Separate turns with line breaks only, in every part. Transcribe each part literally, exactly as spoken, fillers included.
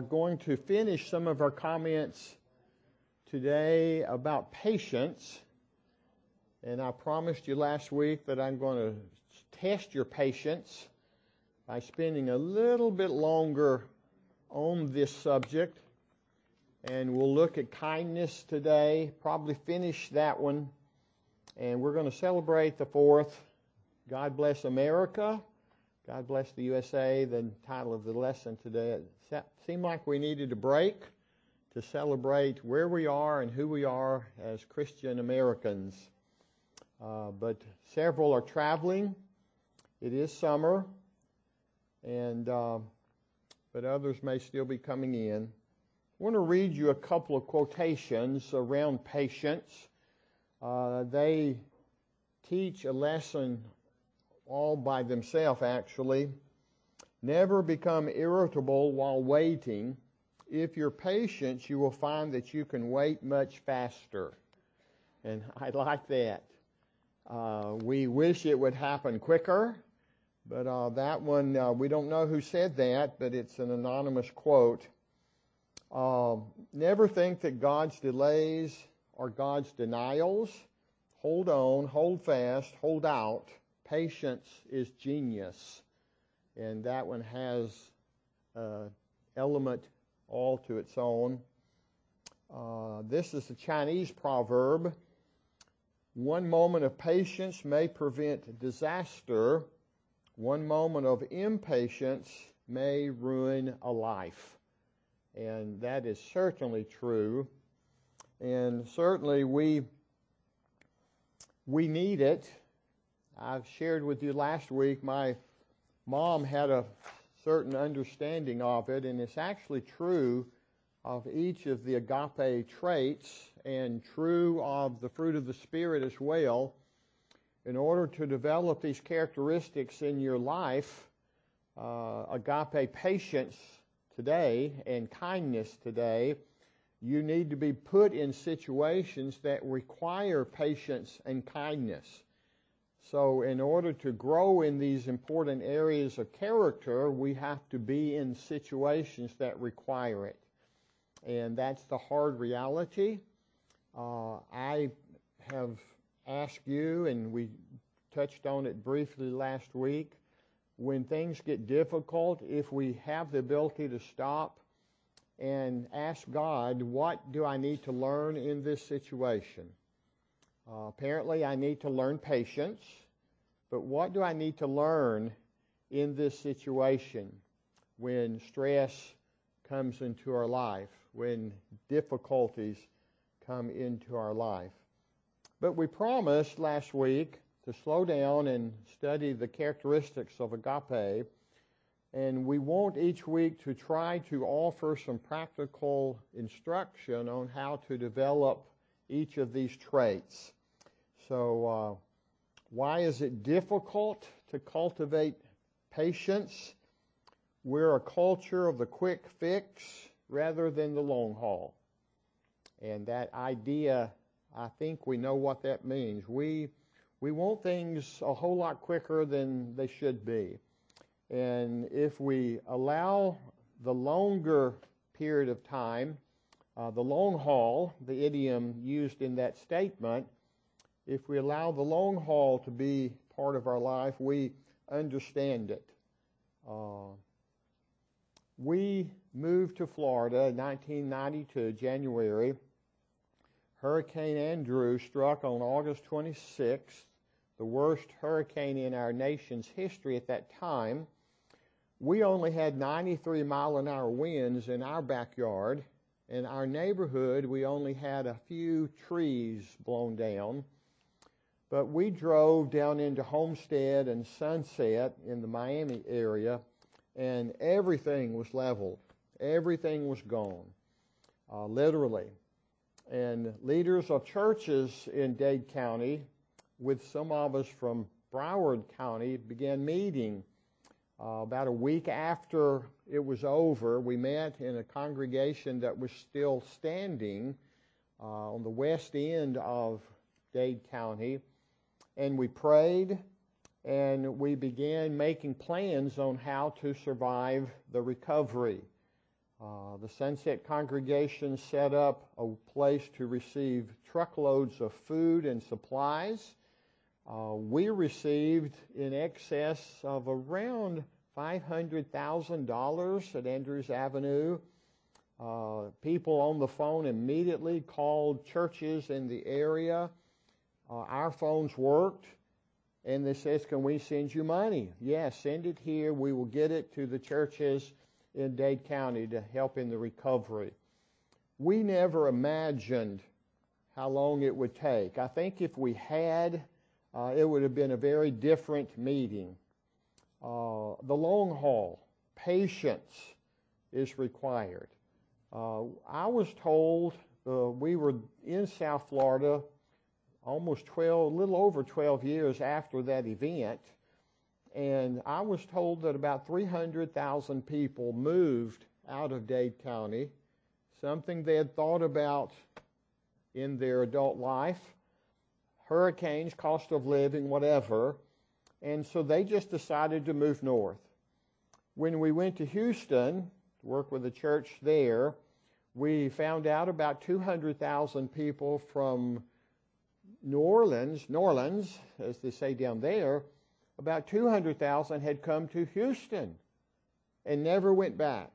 going to finish some of our comments today about patience. And I promised you last week that I'm going to test your patience by spending a little bit longer on this subject. And we'll look at kindness today, probably finish that one. And we're going to celebrate the fourth. God bless America. God bless the U S A, the title of the lesson today. It seemed like we needed a break to celebrate where we are and who we are as Christian Americans. Uh, but several are traveling. It is summer, and uh, but others may still be coming in. I want to read you a couple of quotations around patience. Uh, they teach a lesson all by themselves, actually. Never become irritable while waiting. If you're patient, you will find that you can wait much faster. And I like that. Uh, we wish it would happen quicker, but uh, that one, uh, we don't know who said that, but it's an anonymous quote. Uh, never think that God's delays are God's denials. Hold on, hold fast, hold out. Patience is genius. And that one has an element all to its own. Uh, this is a Chinese proverb. One moment of patience may prevent disaster. One moment of impatience may ruin a life. And that is certainly true. And certainly we, we need it. I've shared with you last week, my mom had a certain understanding of it, and it's actually true of each of the agape traits and true of the fruit of the Spirit as well. In order to develop these characteristics in your life, uh, agape patience today and kindness today, you need to be put in situations that require patience and kindness. So in order to grow in these important areas of character, we have to be in situations that require it. And that's the hard reality. Uh, I have asked you, and we touched on it briefly last week, when things get difficult, if we have the ability to stop and ask God, what do I need to learn in this situation? Uh, apparently, I need to learn patience, but what do I need to learn in this situation when stress comes into our life, when difficulties come into our life? But we promised last week to slow down and study the characteristics of agape, and we want each week to try to offer some practical instruction on how to develop each of these traits. So, uh, why is it difficult to cultivate patience? We're a culture of the quick fix rather than the long haul. And that idea, I think we know what that means. We, we want things a whole lot quicker than they should be. And if we allow the longer period of time, uh, the long haul, the idiom used in that statement, if we allow the long haul to be part of our life, we understand it. Uh, we moved to Florida in nineteen ninety-two, January. Hurricane Andrew struck on August twenty-sixth, the worst hurricane in our nation's history at that time. We only had ninety-three mile an hour winds in our backyard. In our neighborhood, we only had a few trees blown down. But we drove down into Homestead and Sunset in the Miami area, and everything was leveled. Everything was gone, uh, literally. And leaders of churches in Dade County, with some of us from Broward County, began meeting. Uh, about a week after it was over, we met in a congregation that was still standing uh, on the west end of Dade County. And we prayed, and we began making plans on how to survive the recovery. Uh, the Sunset congregation set up a place to receive truckloads of food and supplies. Uh, we received in excess of around five hundred thousand dollars at Andrews Avenue. Uh, people on the phone immediately called churches in the area. Uh, our phones worked, and they says, "Can we send you money?" Yes, send it here. We will get it to the churches in Dade County to help in the recovery. We never imagined how long it would take. I think if we had, uh, it would have been a very different meeting. Uh, the long haul, patience is required. Uh, I was told uh, we were in South Florida almost twelve, a little over twelve years after that event, and I was told that about three hundred thousand people moved out of Dade County, something they had thought about in their adult life, hurricanes, cost of living, whatever, and so they just decided to move north. When we went to Houston to work with the church there, we found out about two hundred thousand people from New Orleans, New Orleans, as they say down there, about two hundred thousand had come to Houston and never went back.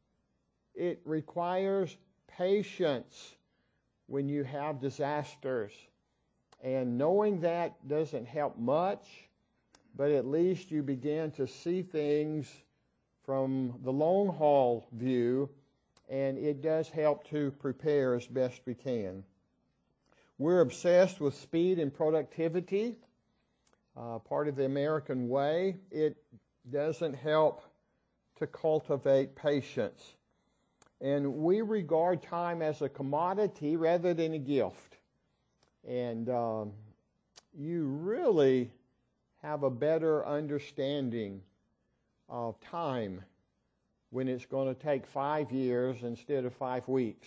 It requires patience when you have disasters. And knowing that doesn't help much, but at least you begin to see things from the long haul view, and it does help to prepare as best we can. We're obsessed with speed and productivity. Uh, part of the American way. It doesn't help to cultivate patience. And we regard time as a commodity rather than a gift. And um, you really have a better understanding of time when it's going to take five years instead of five weeks.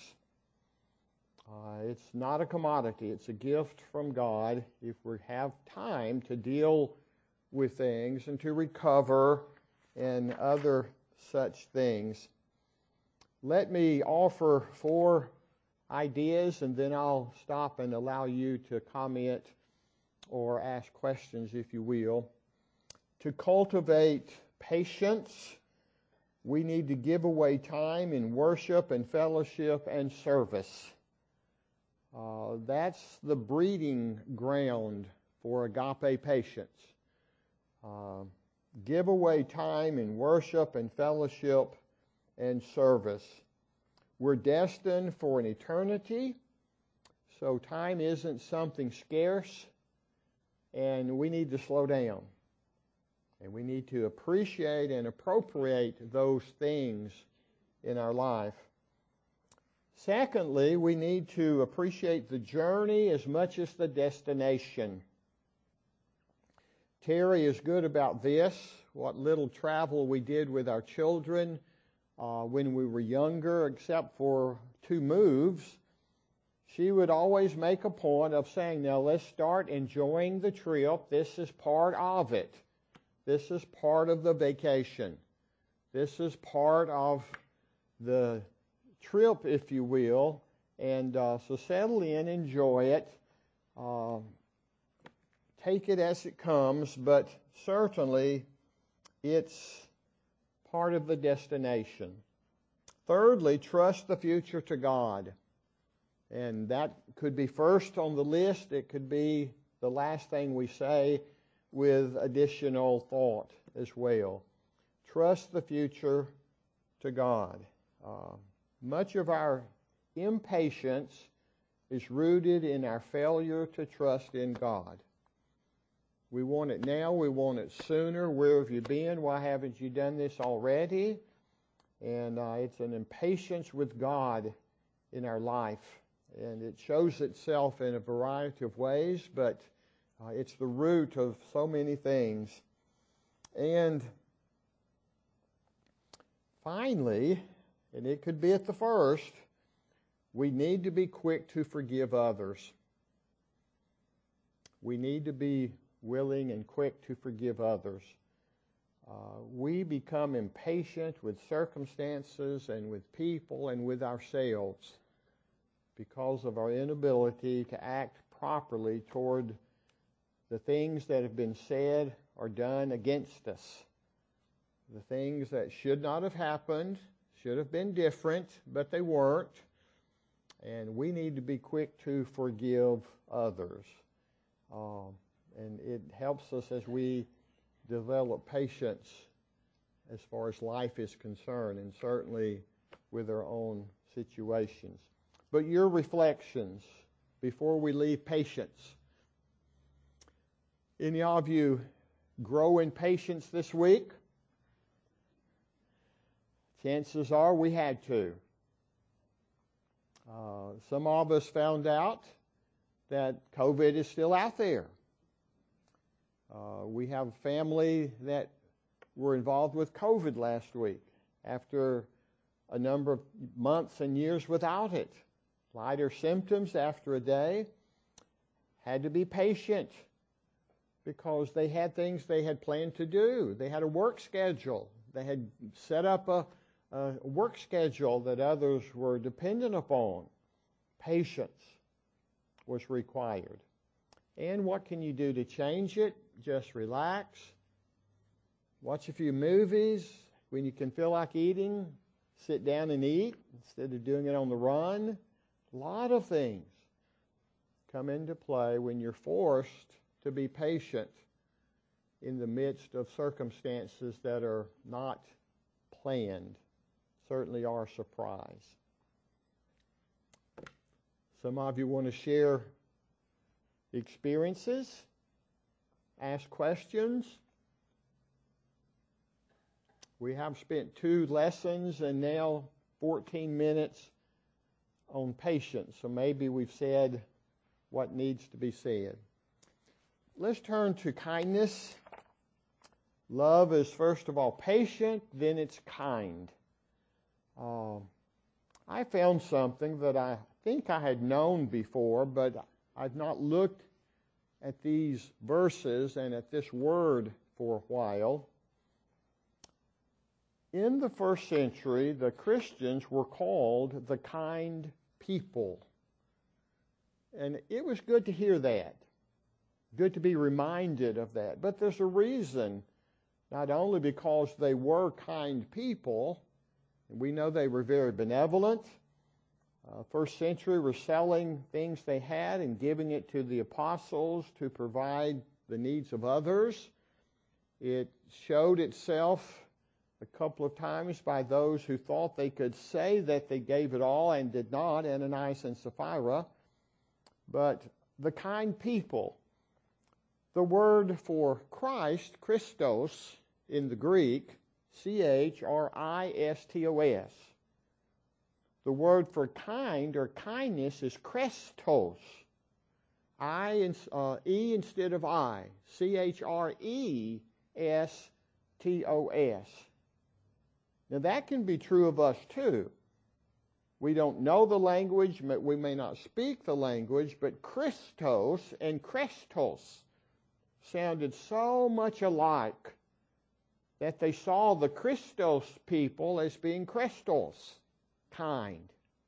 Uh, it's not a commodity. It's a gift from God if we have time to deal with things and to recover and other such things. Let me offer four ideas, and then I'll stop and allow you to comment or ask questions, if you will. To cultivate patience, we need to give away time in worship and fellowship and service. Uh, that's the breeding ground for agape patience. Uh, give away time in worship and fellowship and service. We're destined for an eternity, so time isn't something scarce, and we need to slow down. And we need to appreciate and appropriate those things in our life. Secondly, we need to appreciate the journey as much as the destination. Terry is good about this, what little travel we did with our children uh, when we were younger, except for two moves. She would always make a point of saying, now let's start enjoying the trip. This is part of it. This is part of the vacation. This is part of the trip, if you will, and uh, so settle in, enjoy it, uh, take it as it comes, but certainly it's part of the destination. Thirdly, trust the future to God, and that could be first on the list. It could be the last thing we say with additional thought as well. Trust the future to God. Uh, Much of our impatience is rooted in our failure to trust in God. We want it now. We want it sooner. Where have you been? Why haven't you done this already? And uh, it's an impatience with God in our life. And it shows itself in a variety of ways, but uh, it's the root of so many things. And finally, and it could be at the first, we need to be quick to forgive others. We need to be willing and quick to forgive others. Uh, we become impatient with circumstances and with people and with ourselves because of our inability to act properly toward the things that have been said or done against us. The things that should not have happened, should have been different, but they weren't. And we need to be quick to forgive others. Um, and it helps us as we develop patience as far as life is concerned, and certainly with our own situations. But your reflections before we leave patience. Any of you grow in patience this week? Chances are we had to. Uh, some of us found out that COVID is still out there. Uh, we have a family that were involved with COVID last week after a number of months and years without it. Lighter symptoms after a day. Had to be patient because they had things they had planned to do. They had a work schedule. They had set up a, a work schedule that others were dependent upon. Patience was required. And what can you do to change it? Just relax. Watch a few movies. When you can feel like eating, sit down and eat instead of doing it on the run. A lot of things come into play when you're forced to be patient in the midst of circumstances that are not planned, certainly are a surprise. Some of you want to share experiences, ask questions. We have spent two lessons and now fourteen minutes on patience, so maybe we've said what needs to be said. Let's turn to kindness. Love is first of all patient, then it's kind. Uh, I found something that I think I had known before, but I've not looked at these verses and at this word for a while. In the first century, the Christians were called the kind people. And it was good to hear that. Good to be reminded of that. But there's a reason, not only because they were kind people, and we know they were very benevolent. Uh, first century were selling things they had and giving it to the apostles to provide the needs of others. It showed itself a couple of times by those who thought they could say that they gave it all and did not, Ananias and Sapphira. But the kind people, the word for Christ, Christos, in the Greek, C H R I S T O S. The word for kind or kindness is Chrestos. I, uh, E instead of I. C H R E S T O S. Now that can be true of us too. We don't know the language, we may not speak the language, but Christos and Chrestos sounded so much alike that they saw the Christos people as being Chrestos, kind.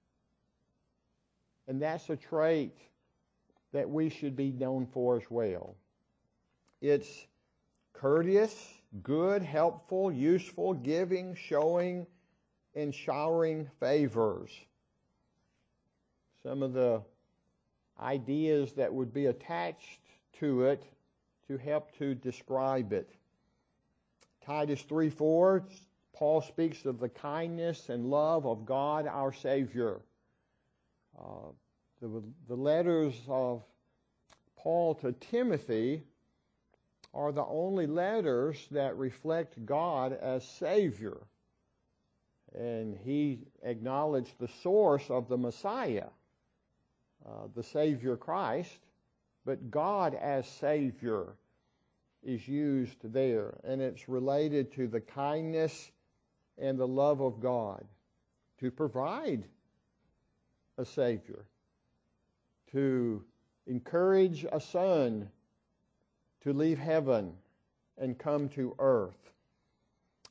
And that's a trait that we should be known for as well. It's courteous, good, helpful, useful, giving, showing, and showering favors. Some of the ideas that would be attached to it to help to describe it. Titus three four, Paul speaks of the kindness and love of God our Savior. Uh, the, the letters of Paul to Timothy are the only letters that reflect God as Savior. And he acknowledged the source of the Messiah, uh, the Savior Christ, but God as Savior is used there, and it's related to the kindness and the love of God to provide a Savior, to encourage a son to leave heaven and come to earth.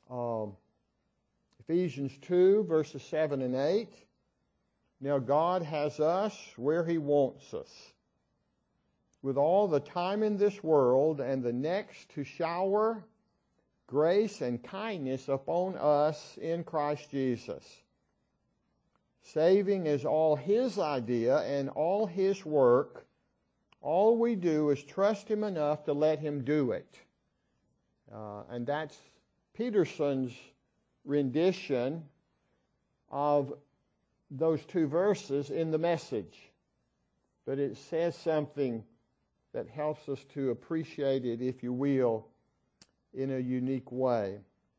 Um, Ephesians two, verses seven and eight. Now God has us where He wants us, with all the time in this world and the next to shower grace and kindness upon us in Christ Jesus. Saving is all His idea and all His work. All we do is trust Him enough to let Him do it. Uh, and that's Peterson's rendition of those two verses in the Message. But it says something that helps us to appreciate it, if you will, in a unique way.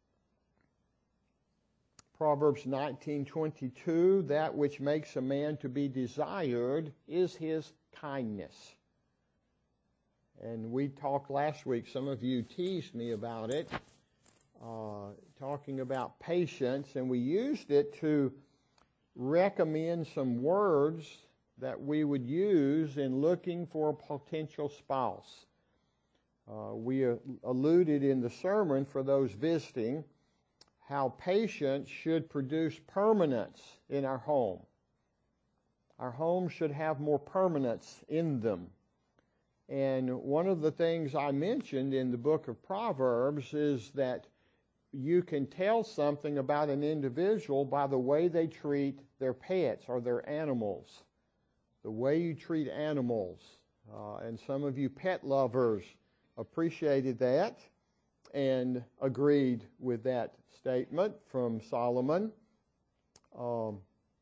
Proverbs nineteen twenty-two, that which makes a man to be desired is his kindness. And we talked last week, some of you teased me about it, uh, talking about patience, and we used it to recommend some words that we would use in looking for a potential spouse. Uh, we uh, alluded in the sermon for those visiting how patience should produce permanence in our home. Our home should have more permanence in them. And one of the things I mentioned in the book of Proverbs is that you can tell something about an individual by the way they treat their pets or their animals. The way you treat animals. Uh, and some of you pet lovers appreciated that and agreed with that statement from Solomon. Um,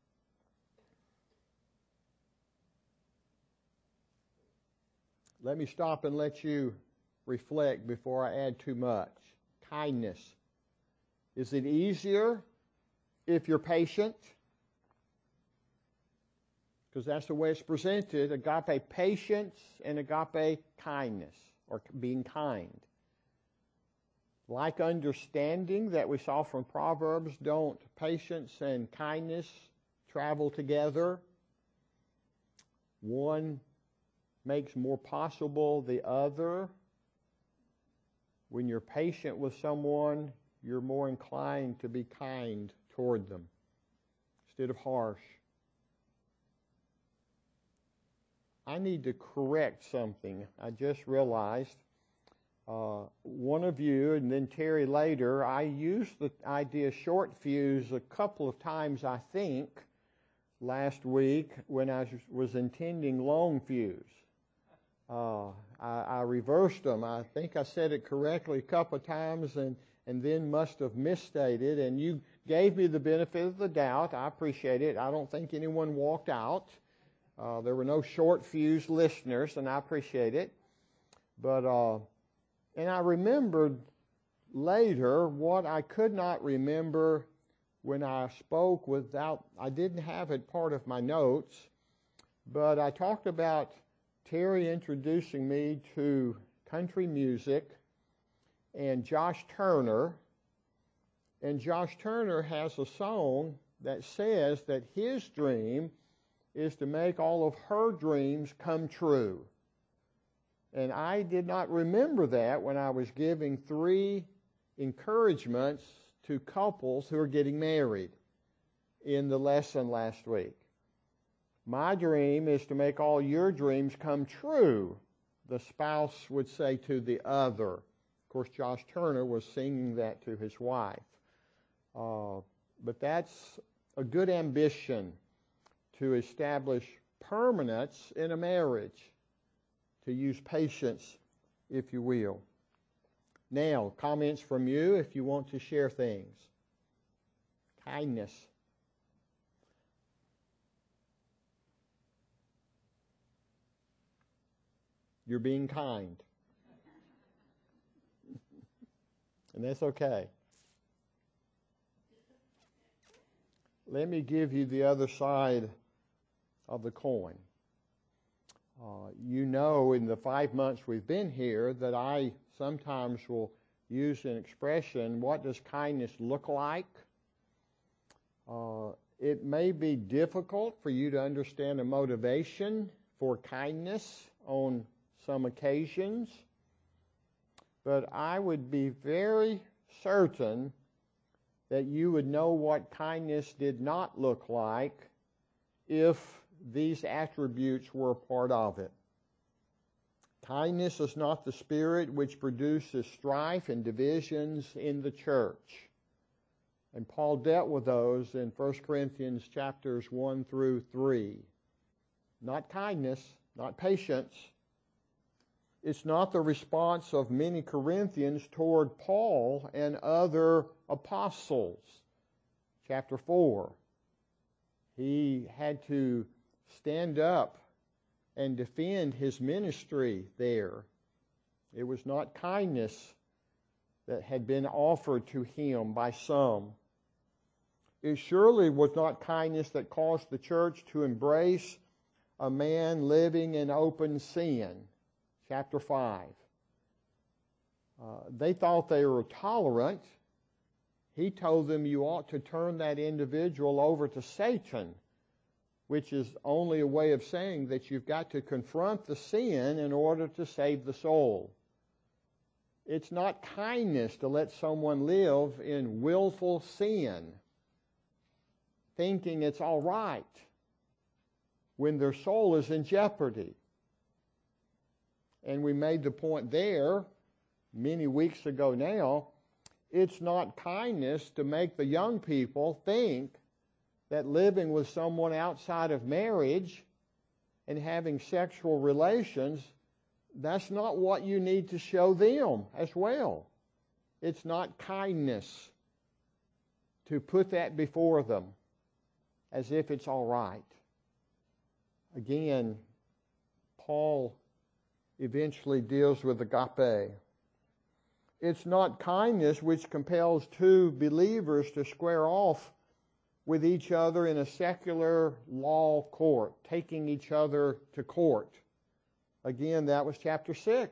let me stop and let you reflect before I add too much. Kindness. Is it easier if you're patient? Because that's the way it's presented, agape patience and agape kindness, or being kind. Like understanding that we saw from Proverbs, don't patience and kindness travel together? One makes more possible the other. When you're patient with someone, you're more inclined to be kind toward them instead of harsh. I need to correct something. I just realized uh, one of you, and then Terry later, I used the idea short fuse a couple of times, I think, last week when I was intending long fuse. Uh, I, I reversed them. I think I said it correctly a couple of times and, and then must have misstated, and you gave me the benefit of the doubt. I appreciate it. I don't think anyone walked out. Uh, there were no short fuse listeners, and I appreciate it. But, uh, and I remembered later what I could not remember when I spoke without, I didn't have it part of my notes, but I talked about Terry introducing me to country music and Josh Turner. And Josh Turner has a song that says that his dream is to make all of her dreams come true. And I did not remember that when I was giving three encouragements to couples who are getting married in the lesson last week. My dream is to make all your dreams come true, the spouse would say to the other. Of course, Josh Turner was singing that to his wife. Uh, but that's a good ambition, to establish permanence in a marriage, to use patience, if you will. Now, comments from you if you want to share things. Kindness. You're being kind. And that's okay. Let me give you the other side of the coin. Uh, you know, in the five months we've been here, that I sometimes will use an expression, what does kindness look like? Uh, it may be difficult for you to understand a motivation for kindness on some occasions, but I would be very certain that you would know what kindness did not look like if these attributes were a part of it. Kindness is not the spirit which produces strife and divisions in the church. And Paul dealt with those in First Corinthians chapters one through three. Not kindness, not patience. It's not the response of many Corinthians toward Paul and other apostles. Chapter four. He had to stand up and defend his ministry there. It was not kindness that had been offered to him by some. It surely was not kindness that caused the church to embrace a man living in open sin. Chapter five. Uh, they thought they were tolerant. He told them you ought to turn that individual over to Satan, which is only a way of saying that you've got to confront the sin in order to save the soul. It's not kindness to let someone live in willful sin, thinking it's all right when their soul is in jeopardy. And we made the point there many weeks ago now, it's not kindness to make the young people think that living with someone outside of marriage and having sexual relations, that's not what you need to show them as well. It's not kindness to put that before them as if it's all right. Again, Paul eventually deals with agape. It's not kindness which compels two believers to square off with each other in a secular law court, taking each other to court. Again, that was chapter six.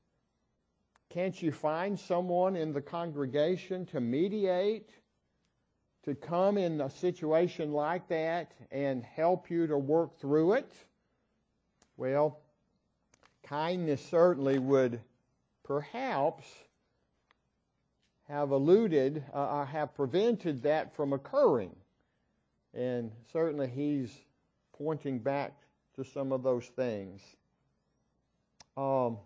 Can't you find someone in the congregation to mediate, to come in a situation like that and help you to work through it? Well, kindness certainly would perhaps have eluded, uh, have prevented that from occurring. And certainly he's pointing back to some of those things. Um,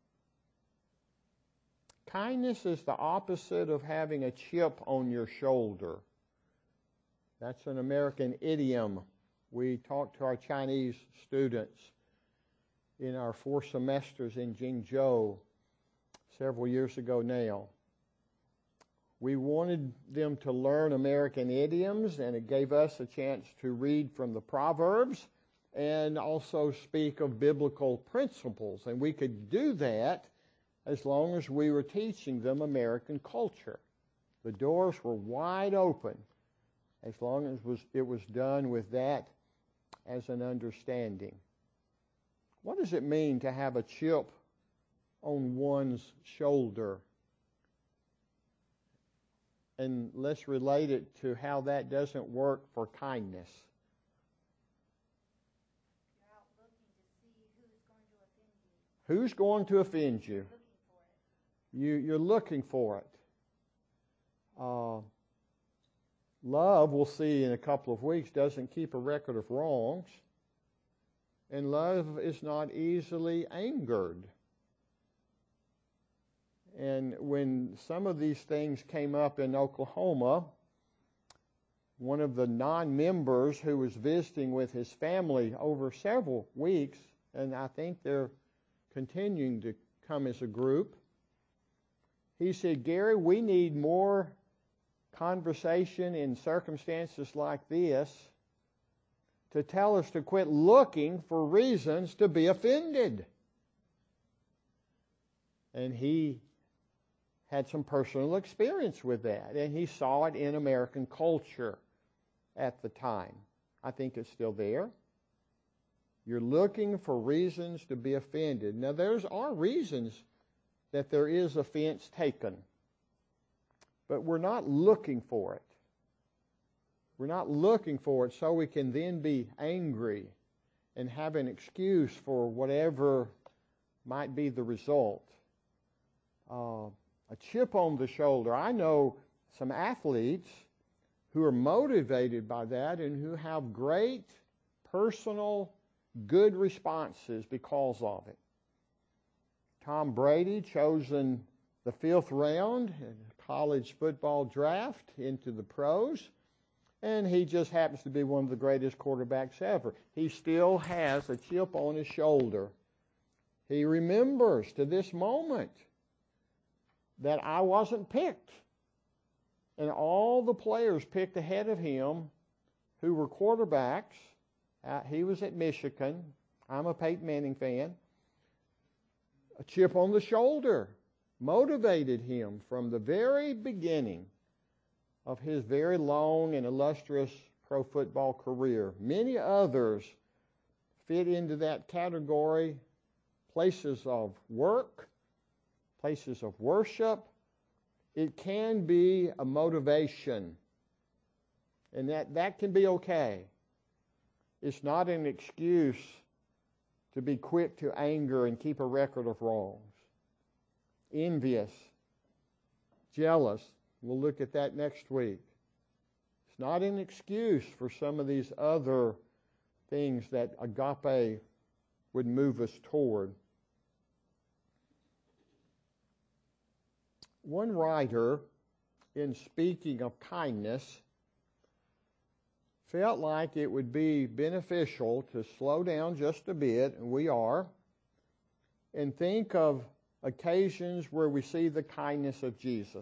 kindness is the opposite of having a chip on your shoulder. That's an American idiom. We talk to our Chinese students in our four semesters in Jingzhou several years ago now. We wanted them to learn American idioms, and it gave us a chance to read from the Proverbs and also speak of biblical principles. And we could do that as long as we were teaching them American culture. The doors were wide open as long as it was, it was done with that as an understanding. What does it mean to have a chip on one's shoulder? And let's relate it to how that doesn't work for kindness.
You're out looking to see who's going to offend you.
Who's going to offend you? You, you're looking for it. Uh, love, we'll see in a couple of weeks, doesn't keep a record of wrongs. And love is not easily angered. And when some of these things came up in Oklahoma, one of the non-members who was visiting with his family over several weeks, and I think they're continuing to come as a group, he said, Gary, we need more conversation in circumstances like this to tell us to quit looking for reasons to be offended. And he had some personal experience with that, and he saw it in American culture at the time. I think it's still there. You're looking for reasons to be offended. Now, there are reasons that there is offense taken, but we're not looking for it. We're not looking for it so we can then be angry and have an excuse for whatever might be the result. Uh, a chip on the shoulder. I know some athletes who are motivated by that and who have great personal good responses because of it. Tom Brady chosen the fifth round in the college football draft into the pros, and he just happens to be one of the greatest quarterbacks ever. He still has a chip on his shoulder. He remembers to this moment that I wasn't picked. And all the players picked ahead of him who were quarterbacks. Uh, he was at Michigan. I'm a Peyton Manning fan. A chip on the shoulder motivated him from the very beginning of his very long and illustrious pro football career. Many others fit into that category. Places of work, places of worship. It can be a motivation, and that, that can be okay. It's not an excuse to be quick to anger and keep a record of wrongs. Envious, jealous. We'll look at that next week. It's not an excuse for some of these other things that agape would move us toward. One writer, in speaking of kindness, felt like it would be beneficial to slow down just a bit, and we are, and think of occasions where we see the kindness of Jesus.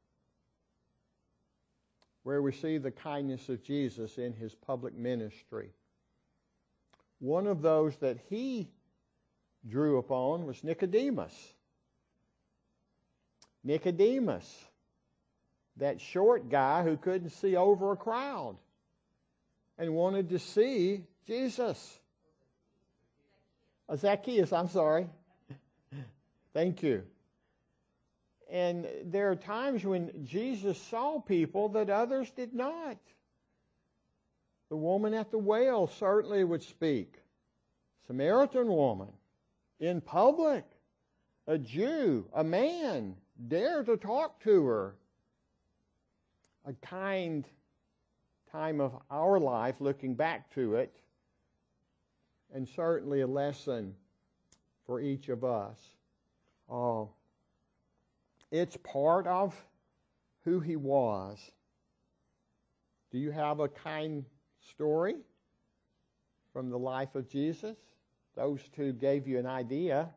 Where we see the kindness of Jesus in his public ministry. One of those that he drew upon was Nicodemus. Nicodemus, that short guy who couldn't see over a crowd and wanted to see Jesus. Zacchaeus, I'm sorry. Thank you. And there are times when Jesus saw people that others did not. The woman at the well certainly would speak. Samaritan woman, in public, a Jew, a man, dare to talk to her. A kind time of our life, looking back to it, and certainly a lesson for each of us. Uh, it's part of who he was. Do you have a kind story from the life of Jesus? Those two gave you an idea.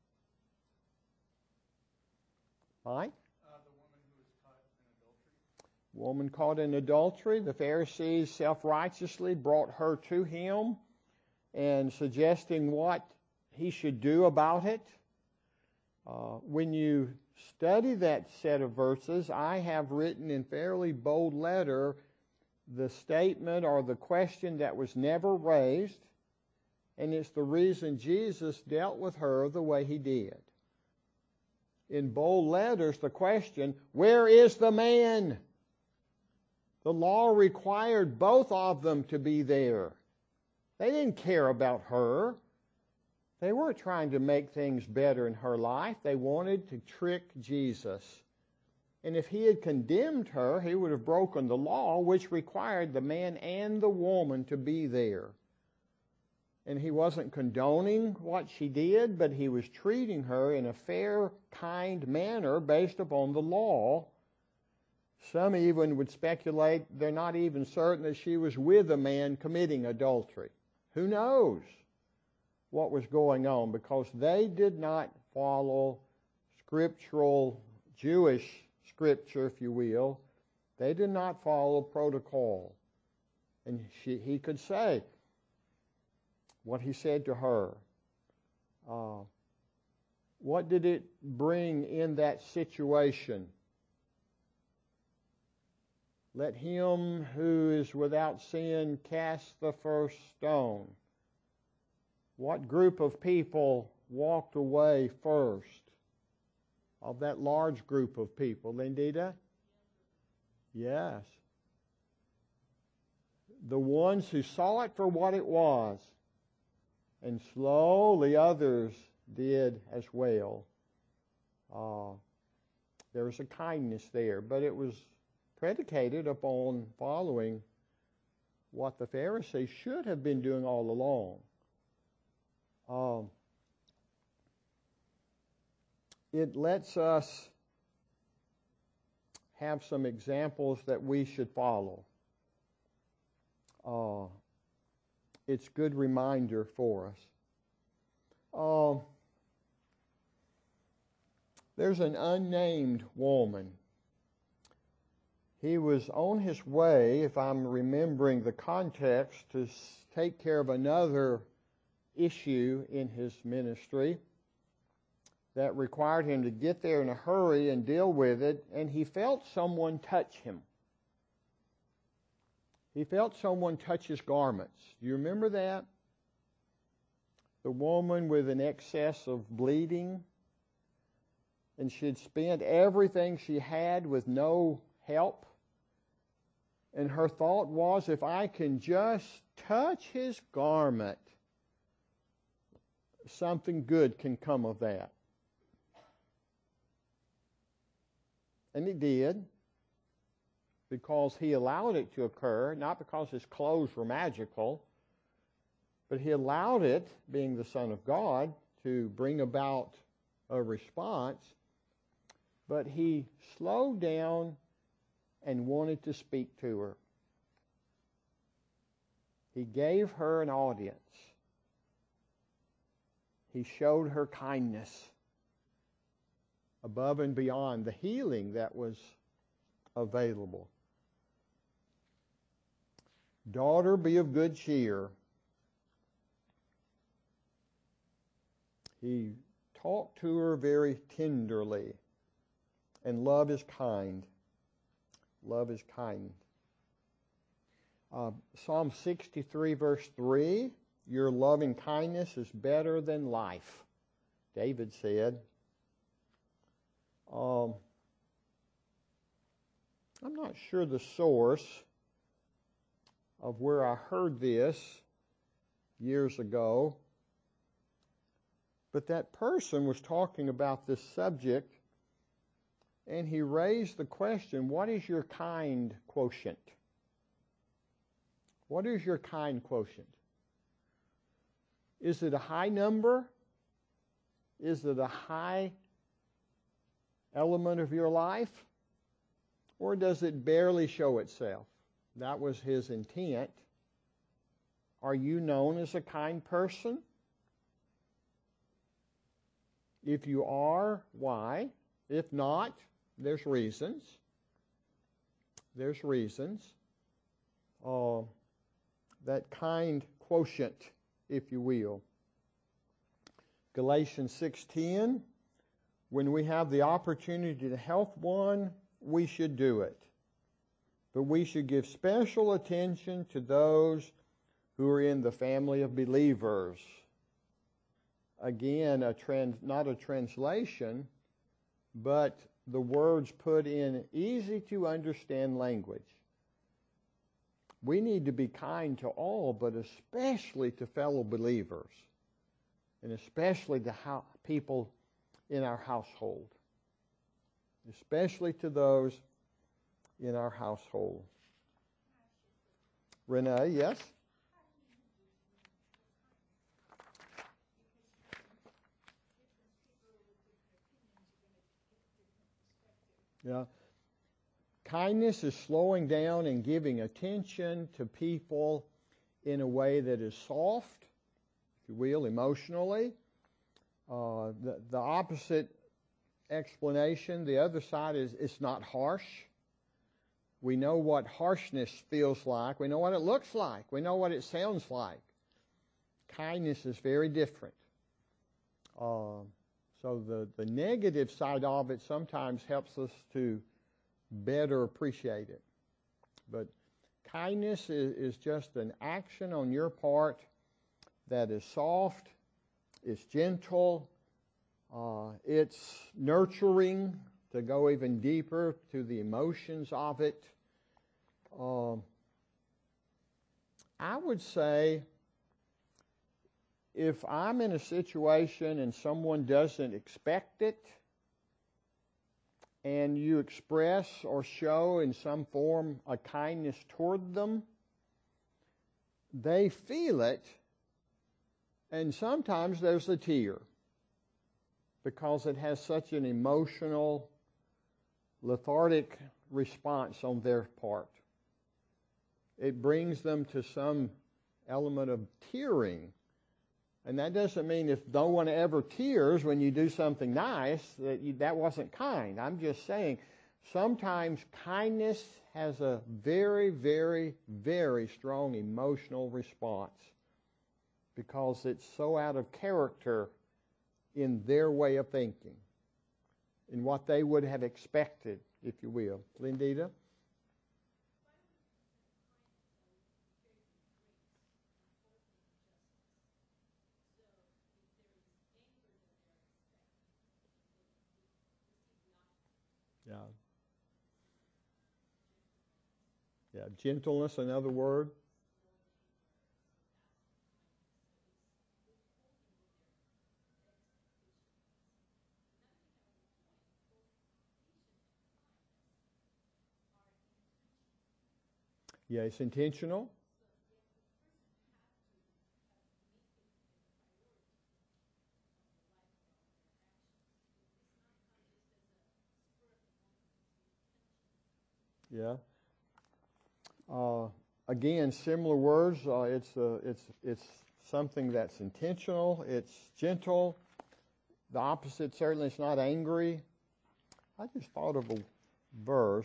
Mike?
Uh, the woman who was caught in adultery.
Woman caught in adultery. The Pharisees self-righteously brought her to him and suggesting what he should do about it. Uh, when you study that set of verses, I have written in fairly bold letter the statement or the question that was never raised, and it's the reason Jesus dealt with her the way he did. In bold letters, the question, where is the man? The law required both of them to be there. They didn't care about her. They weren't trying to make things better in her life. They wanted to trick Jesus. And if he had condemned her, he would have broken the law, which required the man and the woman to be there. And he wasn't condoning what she did, but he was treating her in a fair, kind manner based upon the law. Some even would speculate they're not even certain that she was with a man committing adultery. Who knows what was going on, because they did not follow scriptural, Jewish scripture, if you will. They did not follow protocol. And she, he could say what he said to her. Uh, what did it bring in that situation? Let him who is without sin cast the first stone. What group of people walked away first of that large group of people? Lindita? Yes. The ones who saw it for what it was. And slowly others did as well. Uh, there was a kindness there, but it was predicated upon following what the Pharisees should have been doing all along. Um, it lets us have some examples that we should follow. Uh, it's a good reminder for us. Uh, there's an unnamed woman. He was on his way, if I'm remembering the context, to take care of another issue in his ministry that required him to get there in a hurry and deal with it, and he felt someone touch him. He felt someone touch his garments. Do you remember that? The woman with an excess of bleeding, and she had spent everything she had with no help. And her thought was, if I can just touch his garment, something good can come of that. And it did, because he allowed it to occur, not because his clothes were magical, but he allowed it, being the Son of God, to bring about a response. But he slowed down and wanted to speak to her. He gave her an audience. He showed her kindness above and beyond the healing that was available. Daughter, be of good cheer. He talked to her very tenderly. And love is kind. Love is kind. Uh, Psalm sixty-three, verse three, your loving kindness is better than life, David said. Um, I'm not sure the source of where I heard this years ago, but that person was talking about this subject, and he raised the question, what is your kind quotient? What is your kind quotient? Is it a high number? Is it a high element of your life? Or does it barely show itself? That was his intent. Are you known as a kind person? If you are, why? If not, there's reasons. There's reasons. Uh, that kind quotient, if you will. Galatians six ten, when we have the opportunity to help one, we should do it. But we should give special attention to those who are in the family of believers. Again, a trans, not a translation, but the words put in easy to understand language. We need to be kind to all, but especially to fellow believers, and especially to ho- people in our household, especially to those in our household. Renee, yes? Yeah. Kindness is slowing down and giving attention to people in a way that is soft, if you will, emotionally. Uh, the, the opposite explanation, the other side, is it's not harsh. We know what harshness feels like. We know what it looks like. We know what it sounds like. Kindness is very different. Uh, so the, the negative side of it sometimes helps us to better appreciate it. But kindness is, is just an action on your part that is soft, it's gentle, uh, it's nurturing, to go even deeper to the emotions of it. Um, I would say if I'm in a situation and someone doesn't expect it, and you express or show in some form a kindness toward them, they feel it, and sometimes there's a tear because it has such an emotional, lethargic response on their part. It brings them to some element of tearing. And that doesn't mean if no one ever tears when you do something nice, that you, that wasn't kind. I'm just saying sometimes kindness has a very, very, very strong emotional response because it's so out of character in their way of thinking, in what they would have expected, if you will. Lindita? Yeah. Yeah, gentleness, another word. Yeah, it's intentional. Yeah. Uh, again, similar words. Uh, it's uh, it's it's something that's intentional. It's gentle. The opposite certainly is not angry. I just thought of a verse.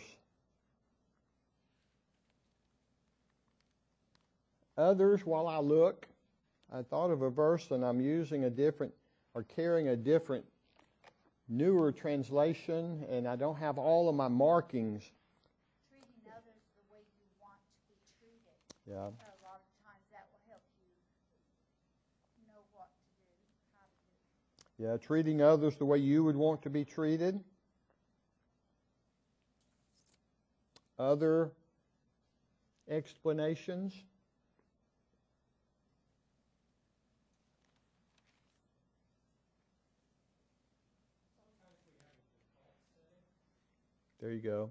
Others, while I look, I thought of a verse, and I'm using a different or carrying a different, newer translation, and I don't have all of my markings.
Treating others the way you want to be treated.
Yeah.
A lot of times that will help you know what to do, how to do.
Yeah, treating others the way you would want to be treated. Other explanations? There you go.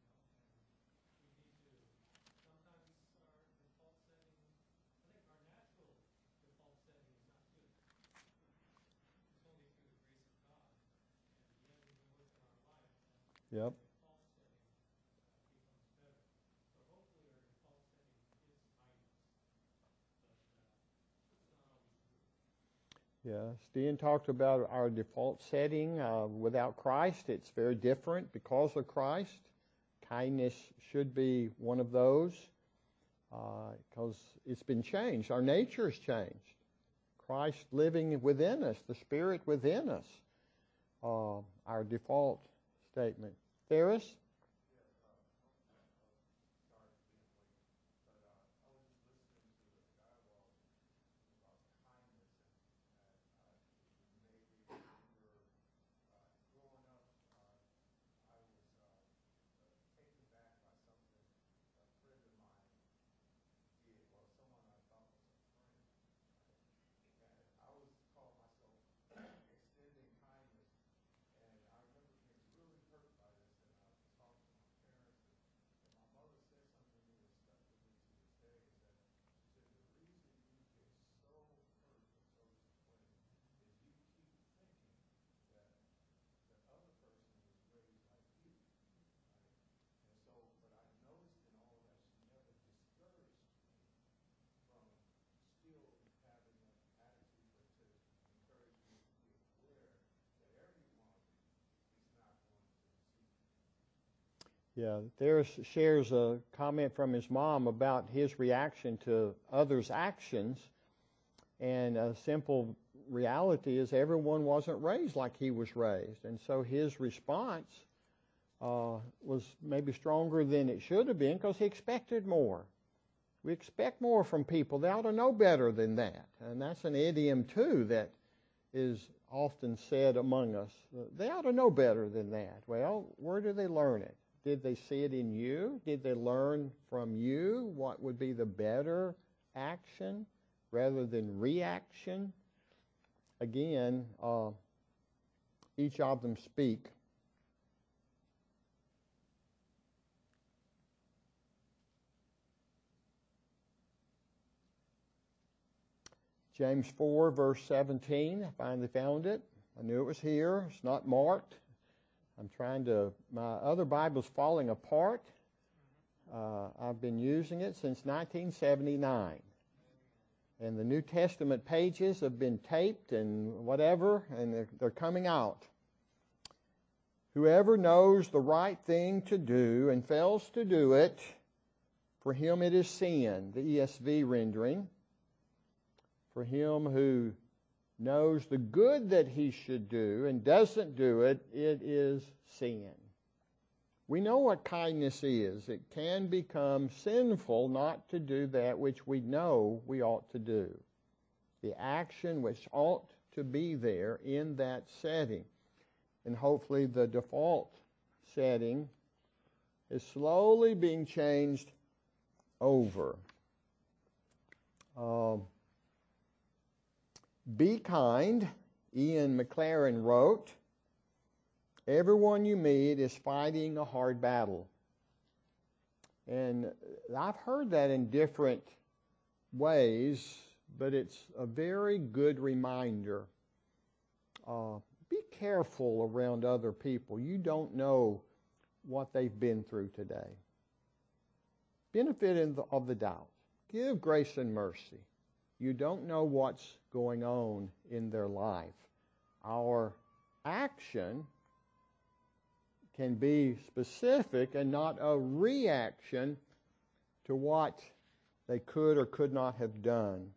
Yep. Yeah, Steen talked about our default setting. Uh, without Christ, it's very different. Because of Christ, kindness should be one of those because uh, it's been changed. Our nature has changed. Christ living within us, the Spirit within us, uh, our default statement. Ferris? Yeah, there shares a comment from his mom about his reaction to others' actions, and a simple reality is everyone wasn't raised like he was raised, and so his response uh, was maybe stronger than it should have been because he expected more. We expect more from people. They ought to know better than that, and that's an idiom too that is often said among us. They ought to know better than that. Well, where do they learn it? Did they see it in you? Did they learn from you what would be the better action rather than reaction? Again, uh, each of them speak James four, verse seventeen. I finally found it. I knew it was here. It's not marked. I'm trying to, my other Bible's falling apart. Uh, I've been using it since nineteen seventy-nine. And the New Testament pages have been taped and whatever, and they're, they're coming out. Whoever knows the right thing to do and fails to do it, for him it is sin, the E S V rendering. For him who knows the good that he should do and doesn't do it, it is sin. We know what kindness is. It can become sinful not to do that which we know we ought to do. The action which ought to be there in that setting. And hopefully the default setting is slowly being changed over. Um, Be kind, Ian McLaren wrote. Everyone you meet is fighting a hard battle. And I've heard that in different ways, but it's a very good reminder. Uh, be careful around other people. You don't know what they've been through today. Benefit in the, of the doubt. Give grace and mercy. You don't know what's going on in their life. Our action can be specific and not a reaction to what they could or could not have done.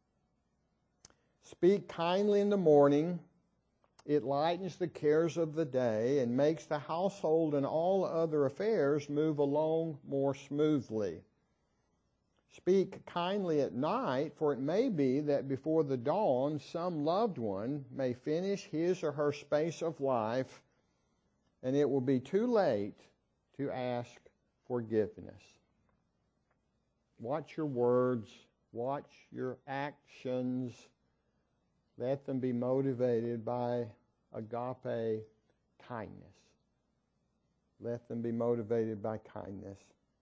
Speak kindly in the morning. It lightens the cares of the day and makes the household and all other affairs move along more smoothly. Speak kindly at night, for it may be that before the dawn some loved one may finish his or her space of life, and it will be too late to ask forgiveness. Watch your words, watch your actions. Let them be motivated by agape kindness. Let them be motivated by kindness.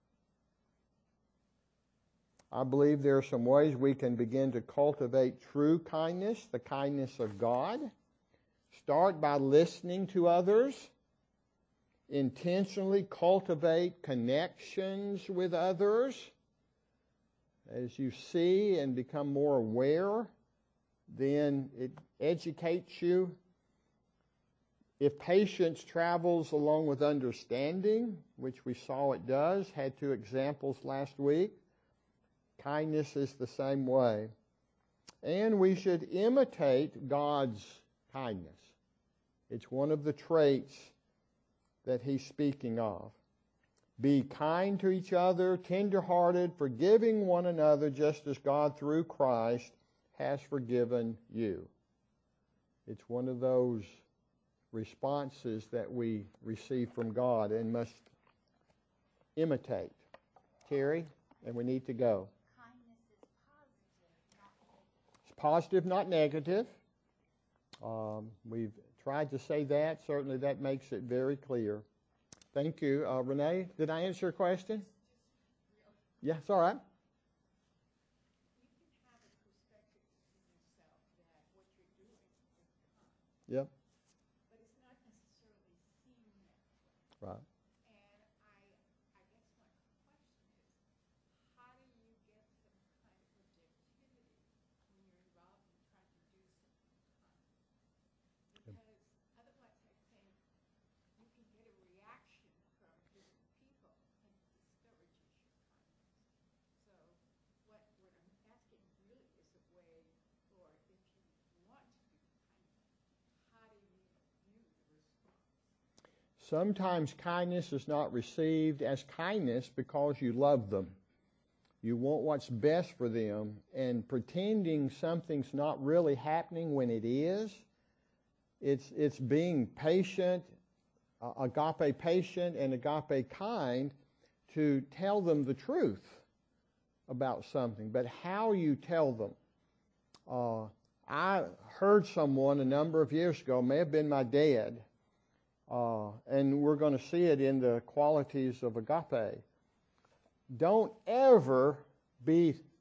I believe there are some ways we can begin to cultivate true kindness, the kindness of God. Start by listening to others. Intentionally cultivate connections with others. As you see and become more aware, then it educates you. If patience travels along with understanding, which we saw it does, had two examples last week, kindness is the same way. And we should imitate God's kindness. It's one of the traits that he's speaking of. Be kind to each other, tender-hearted, forgiving one another, just as God through Christ has forgiven you. It's one of those responses that we receive from God and must imitate. Terry, and we need to go. Positive, not negative. Um, we've tried to say that. Certainly that makes it very clear. Thank you. Uh, Renee, did I answer your question? Yeah, it's all right. Yep.
But it's not necessarily seen that way.
Right.
And I, I guess my question is, how do you get some kind of objectivity when you're involved in trying to do something kind? Because otherwise I think you can get a reaction from different people and it discourages your kindness. So what, what I'm asking really is a way, or if you want to be kind, how do you view the response?
Sometimes kindness is not received as kindness because you love them. You want what's best for them, and pretending something's not really happening when it is. It's, it's being patient, uh, agape patient and agape kind, to tell them the truth about something. But how you tell them. Uh, I heard someone a number of years ago, may have been my dad, uh, and we're going to see it in the qualities of agape. Don't ever be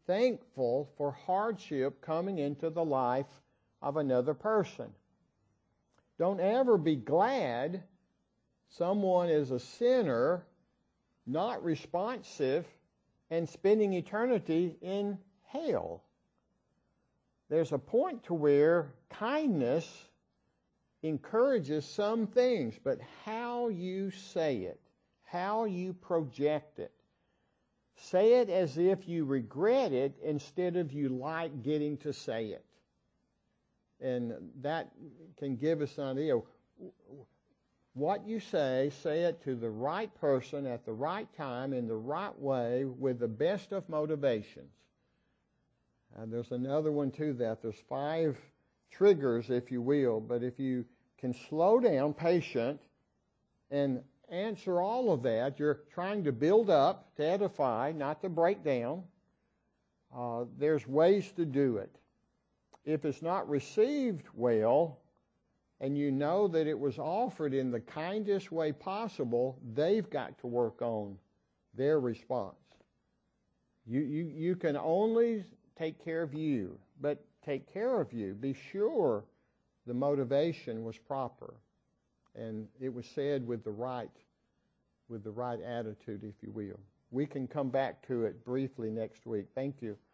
thankful for hardship coming into the life of another person. Don't ever be glad someone is a sinner, not responsive, and spending eternity in hell. There's a point to where kindness encourages some things, but how you say it, how you project it. Say it as if you regret it instead of you like getting to say it. And that can give us an idea. What you say, say it to the right person at the right time in the right way with the best of motivations. And there's another one to that. There's five triggers, if you will, but if you can slow down, patient, and answer all of that, you're trying to build up, to edify, not to break down. Uh, there's ways to do it. If it's not received well, and you know that it was offered in the kindest way possible, they've got to work on their response. You, you, you can only take care of you, but take care of you. Be sure the motivation was proper, and it was said with the right, with the right attitude, if you will. We can come back to it briefly next week. Thank you.